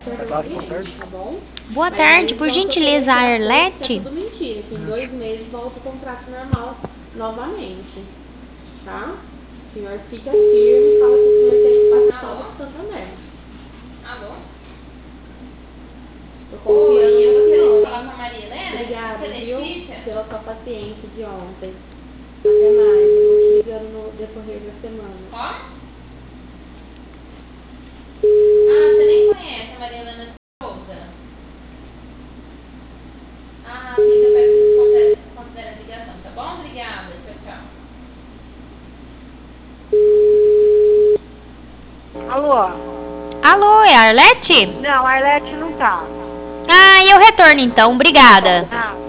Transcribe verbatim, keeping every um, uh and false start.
Tá, certo? tá bom? Boa Mas tarde, aí, por só se eu gentileza, a colocar isso é Arlete? tudo mentira, que em dois meses volta o contrato normal novamente, tá? O senhor fica firme, fala que o senhor quer participar do Santander. Alô? Tô Oi, confiando eu na gostaria de senhora. falar com a Maria Helena. Obrigada, Você é viu? Letícia? Pela sua paciência de ontem. Até mais, eu vou te ligando no decorrer da semana. Como? Ah, você nem conhece a Maria Helena Souza? Ah, sim, eu peço que você considere a ligação, tá bom? Obrigada, tchau, tchau. Alô? Alô, é a Arlete? Não, a Arlete não tá. Ah, eu retorno então, obrigada. Ah.